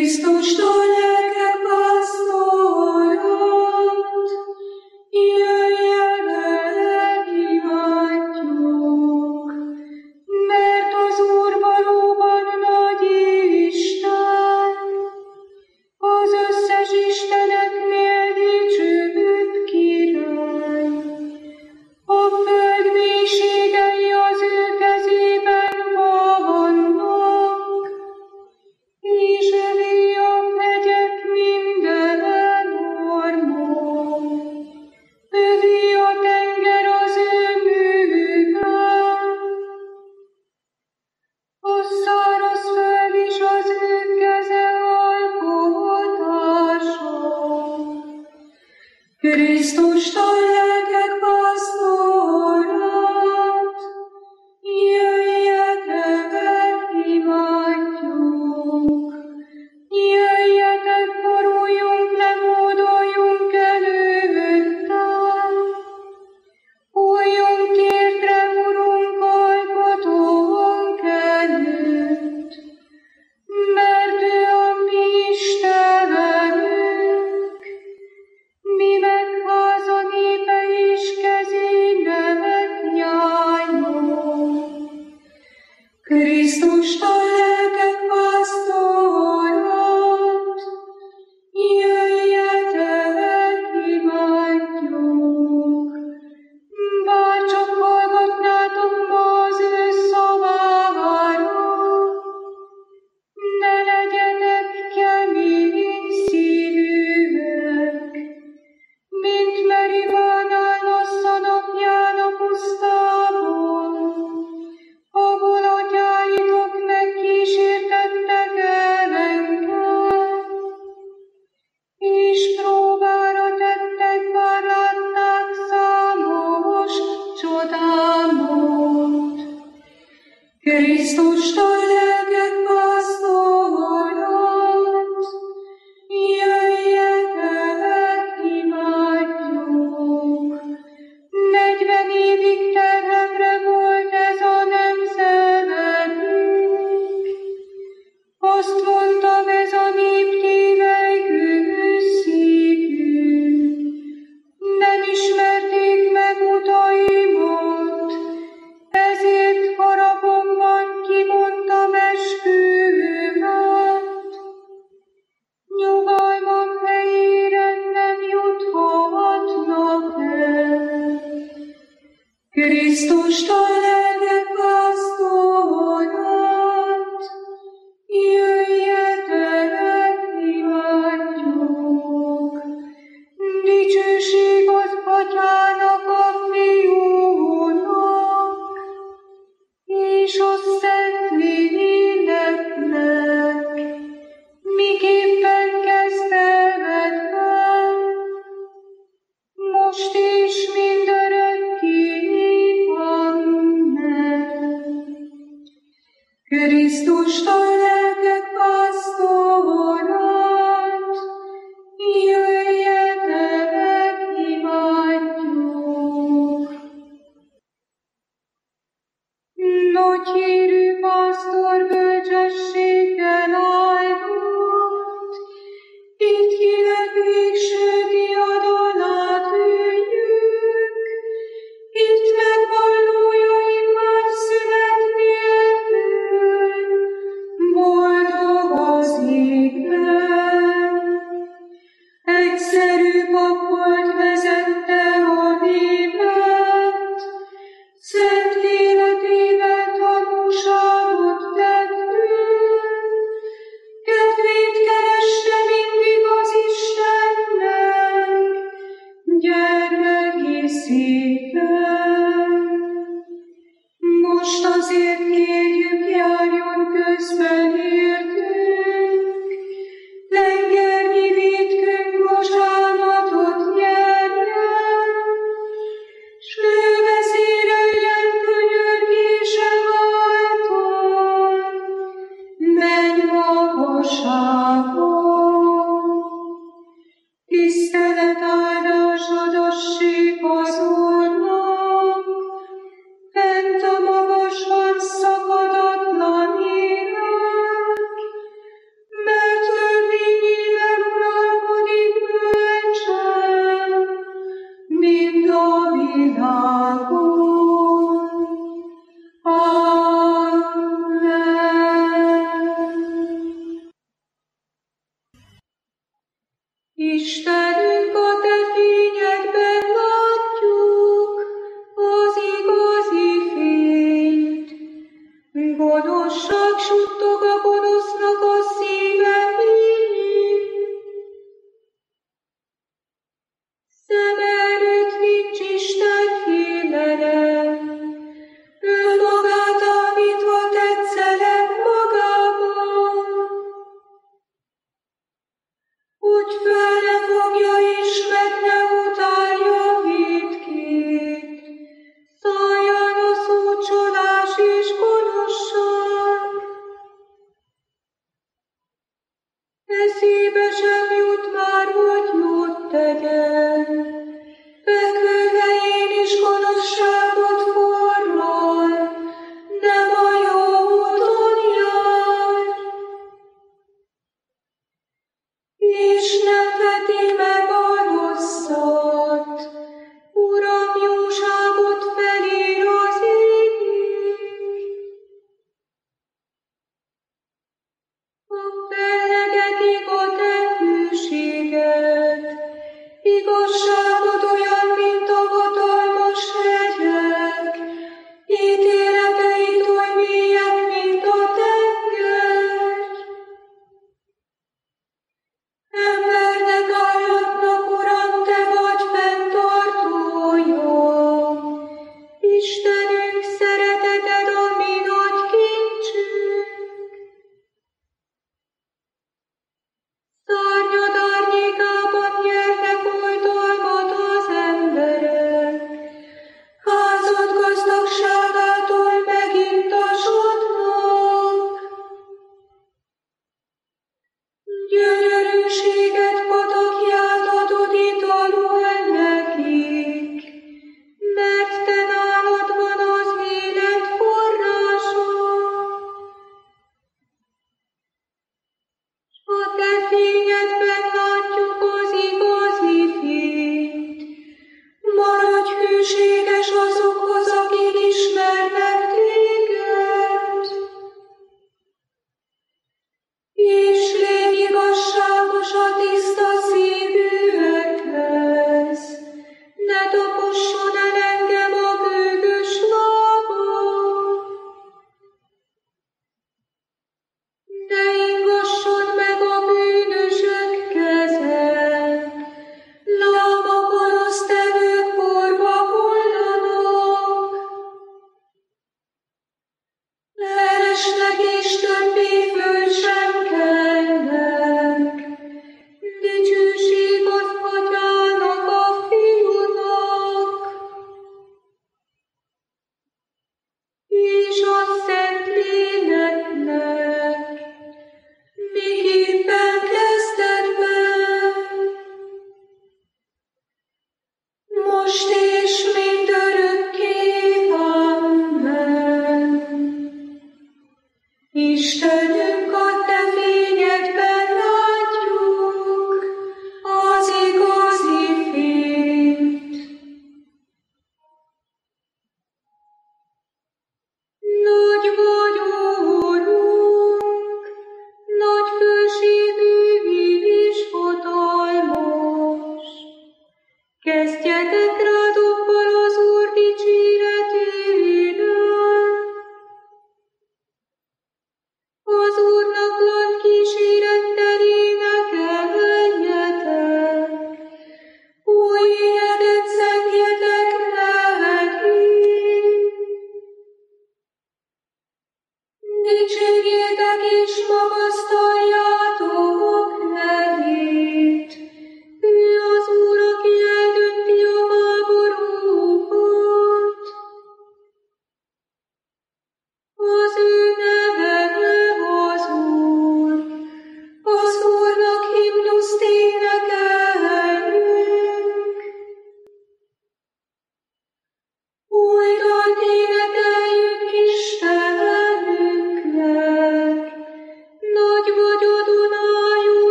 Krisztustól lelkek pásztorot, jöjjetek, imádjuk, mert az Úr valóban nagy Isten, az összes isteneknél dicsőbb király. A föld mélységei az ő kezében vannak, és övé a hegyek minden ormon. Övé a tenger az ő műve, a száraz föld is az ő keze alkotása. Krisztustól lelkek pásztorot, jöjjetek, imádjuk, jöjjetek, boruljunk le, módoljunk előtte, újjunk térdre, Urunk, alkotónk előtt, mert ő a mi Istenünk, mi meg háza népe és kezének nyájunk. Krisztustól lelkek pásztorot, jöjjetek, imádjuk, bárcsak hallgatnátok ma az ő szavára, ne legyetek kemény szívűek, mint Meribánál Massza napján a pusztában, ahol atyáitok megkísértettek el engem, és próbára tettek, bár látták számos csodámot. Krisztustól lelkek pásztorot, jöjjetek, imádjuk. 40 évig terhemre volt ez a nemzedék. Azt mondtam, ez a nép tévelygő szívű. Nem ismerték meg utaimat, ezért haragomban kimondtam esküvőmet. Nyugalmam helyére nem juthatnak el. Krisztustól lelkek pásztorot, jöjjetek, imádjuk. Dicsőség az Atyának, a Fiúnak, és a Szentléleknek, miképpen kezdetben, most és mindörökké. Amen. Krisztustól lelkek pásztorot, jöjjetek, imádjuk. Nagy hírű pásztor bölcsességgel áldott, itt kinek végső diadalát üljük, itt megvallójaim már szünet nélkül, boldog az égben. Egyszerű pap volt, vezette a népet, szent életével tanúságot tettünk, kedvét keresse mindig az Istennek, gyermeki szíven. Most azért kérjük, járjon közben értünk, tengernyi vétkünk bocsánatot nyerjen, s ő vezéreljen könyörgése válton, menj magasságon. Tisztelet áldás adassék az Úrnak, fent a magasban szakadatlan ének, mert ő Istenünk, a te fényedben látjuk az igazi fényt. Gonoszság suttog a gonosznak a szíve mélyén. Szem előtt nincs Isten félelem, önmagát állítva tetszelem magában, hogy fel ne fogja és meg ne utálja vétkét, szálljon a szócsolás és gonoszság. Eszébe sem jut már, hogy jót tegyen, fekvőhelyén is gonoszságot forral, nem a jó úton jár. És nem veti meg a rosszat, Uram, jóságot felír az égig. Fellegetik a te hűséged, igazságod olyan, mint a hatalmas hegyek, ítéleteid oly mélyek, mint a tenger. Embernek állatnak, Uram, te vagy fenntartója. Istenünk, szereteted a mi nagy kincsünk. Szárnyad árnyékában nyernek oltalmat az emberek, házad gazdagságától megintasodnak. Gyönyörűséget patakját adod italul nekik, mert te nálad van az élet forrása. A te fényedben látjuk az igazi fényt. Maradj hűséges azokhoz, akik ismernek téged, és légy igazságos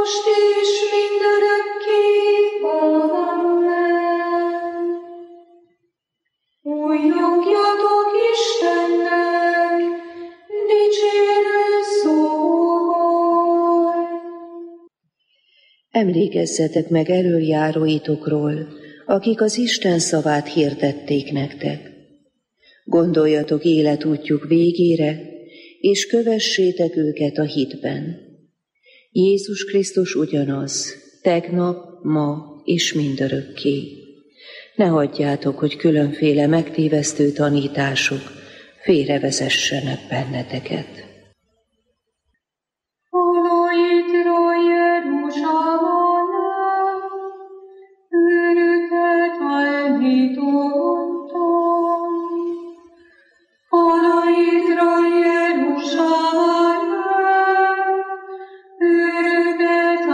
most és mindörökké. Amen. Újjongjatok Istennek, dicsérő szóval. Emlékezzetek meg elöljáróitokról, akik az Isten szavát hirdették nektek. Gondoljatok életútjuk végére, és kövessétek őket a hitben. Jézus Krisztus ugyanaz, tegnap, ma és mindörökké. Ne hagyjátok, hogy különféle megtévesztő tanítások félrevezessenek benneteket. Holoidról Jeruzsálem, őröket állítottam. Holoidról Jeruzsálem, őröket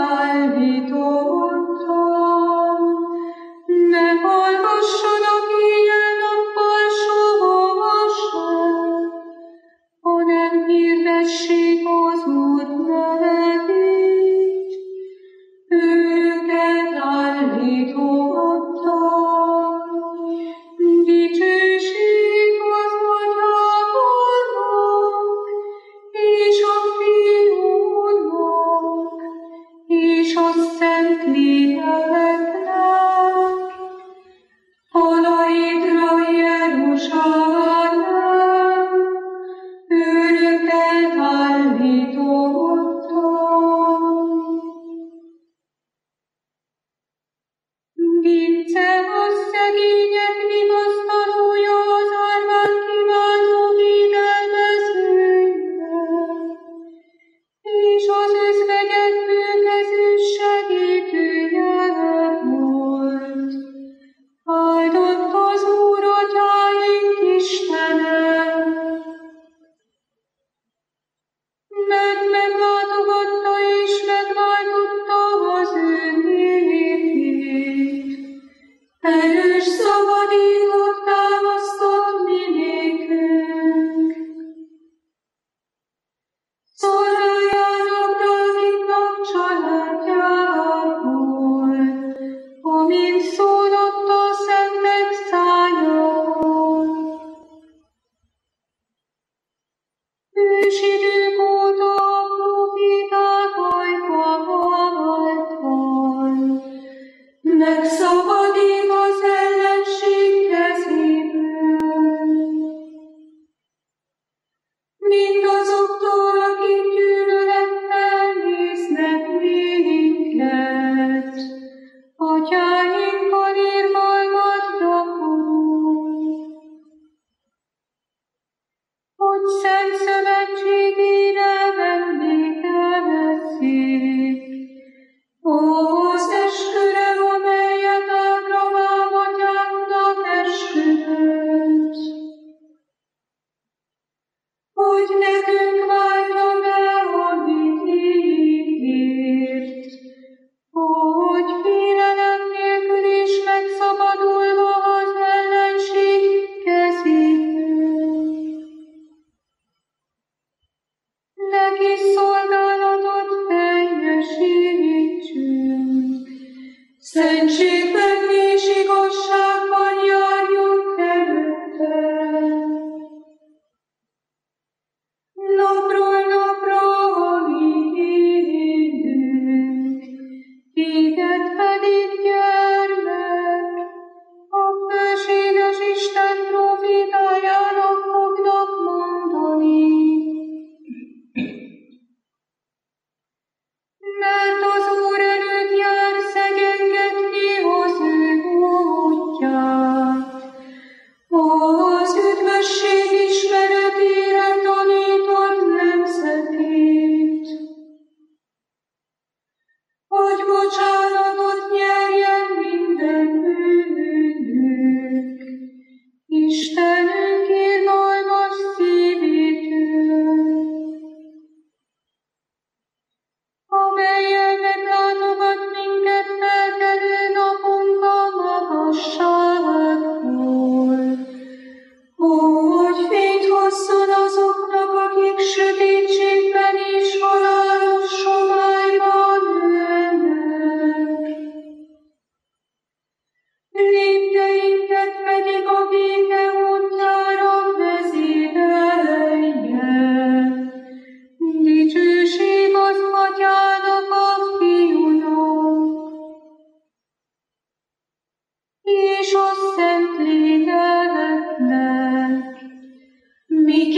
állítottam. Ne hallgassanak éjjel-nappal soha sem, hanem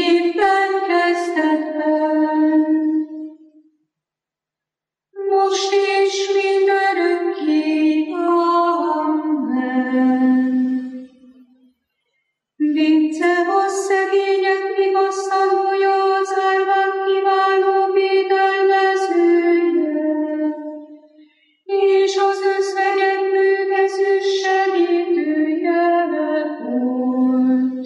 miképpen kezdetben, most és mindörökké. Amen. Vitte a szegények vigasztalója, az árvák kiváló védelmezője, és az özvegyek bőkező segítője volt.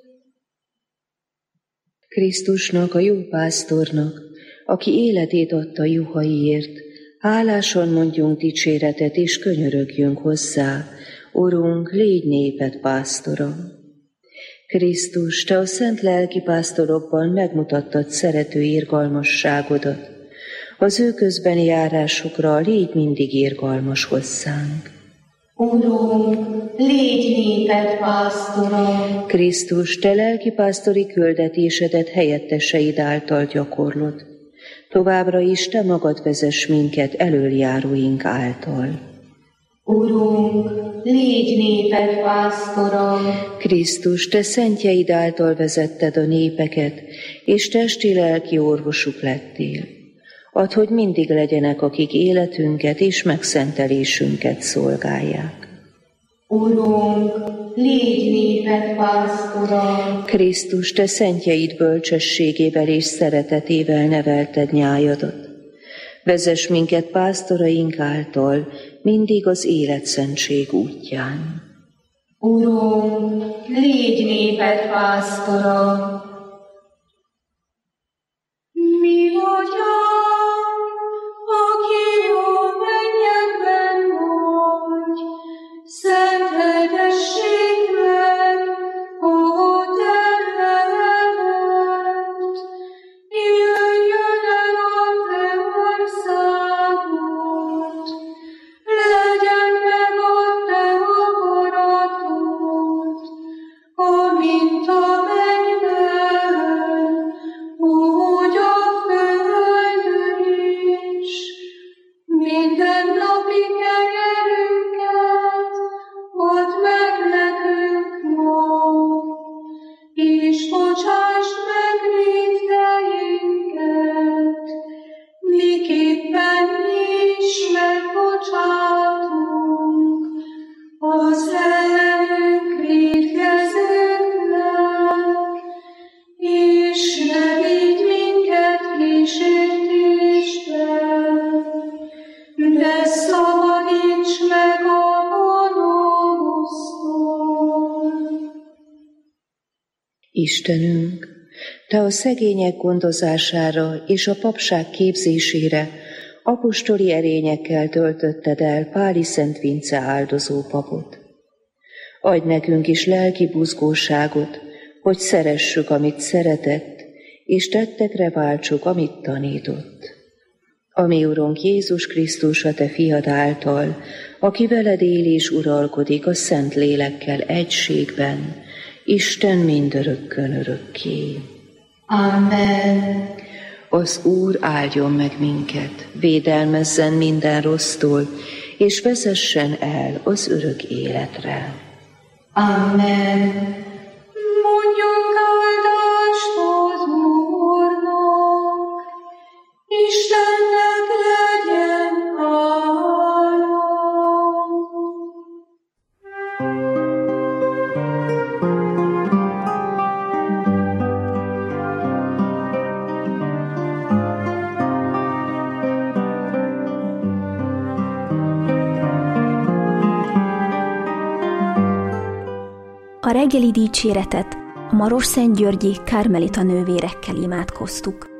Krisztusnak, a jó pásztornak, aki életét adta juhaiért, hálásan mondjunk dicséretet és könyörögjünk hozzá. Urunk, légy néped pásztora! Krisztus, te a szent lelki pásztorokban megmutattad szerető irgalmasságodat. Az ő közbeni járásukra légy mindig irgalmas hozzánk. Urunk, légy néped pásztora! Krisztus, te lelki pásztori küldetésedet helyetteseid által gyakorlod. Továbbra is te magad vezess minket elöljáróink által. Urunk, légy néped pásztora! Krisztus, te szentjeid által vezetted a népeket, és testi-lelki orvosuk lettél. Add, hogy mindig legyenek, akik életünket és megszentelésünket szolgálják. Urunk, légy néped pásztora! Krisztus, te szentjeid bölcsességével és szeretetével nevelted nyájadat. Vezess minket pásztoraink által, mindig az életszentség útján. Urunk, légy néped pásztora! Mi Atyánk, aki a mennyekben vagy, szenteltessék meg a te neved. Jöjjön el a te országod, legyen meg a te akaratod, amint a mennyben, úgy a földön is. Mindennapi kenyerünket add meg nekünk ma, és bocsásd meg vétkeinket, miképpen mi is megbocsátunk az ellenünk vétkezőknek, és ne vigy minket kísértésbe, de szabadíts meg a gonosztól. Istenünk, te a szegények gondozására és a papság képzésére apostoli erényekkel töltötted el Páli Szent Vince áldozó papot. Adj nekünk is lelki buzgóságot, hogy szeressük, amit szeretett, és tettekre váltsuk, amit tanított. A mi Urunk Jézus Krisztus, a te fiad által, aki veled él és uralkodik a Szent Lélekkel egységben, Isten mindörökkön örökké. Amen. Az Úr áldjon meg minket, védelmezzen minden rossztól, és vezessen el az örök életre. Amen. Mondjunk áldást az Úrnak, Istennek legyen hála. A reggeli dicséretet a Marosszentgyörgyi Kármelita nővérekkel imádkoztuk.